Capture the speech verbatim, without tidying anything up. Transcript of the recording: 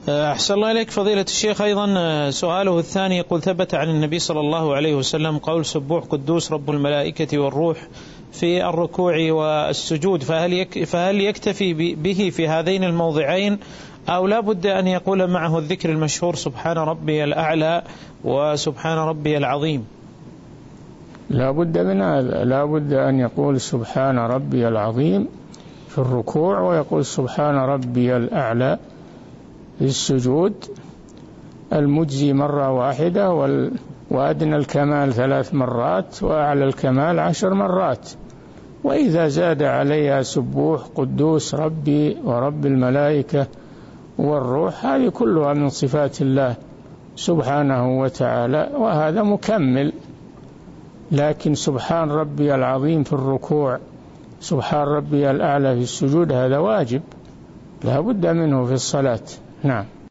أحسن الله إليك فضيلة الشيخ. أيضا سؤاله الثاني يقول: ثبت عن النبي صلى الله عليه وسلم قول سبوح قدوس رب الملائكة والروح في الركوع والسجود، فهل فهل يكتفي به في هذين الموضعين أو لا بد أن يقول معه الذكر المشهور سبحان ربي الأعلى وسبحان ربي العظيم؟ لا بد من هذا، لا بد أن يقول سبحان ربي العظيم في الركوع، ويقول سبحان ربي الأعلى في السجود، المجزي مرة واحدة، وأدنى الكمال ثلاث مرات، وأعلى الكمال عشر مرات. وإذا زاد عليها سبوح قدوس ربي ورب الملائكة والروح، هذه كلها من صفات الله سبحانه وتعالى، وهذا مكمل. لكن سبحان ربي العظيم في الركوع، سبحان ربي الأعلى في السجود، هذا واجب لا بد منه في الصلاة. نعم.